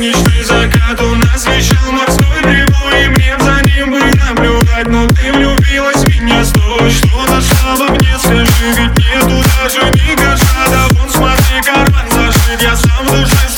солнечный закат у нас вещал морской прибой, и мне за ним бы наблюдать. Но ты влюбилась в меня, стой, что нашла во мне, скажи, ведь нету даже ни гроша. Да вон смотри, карман зашит, я сам в душе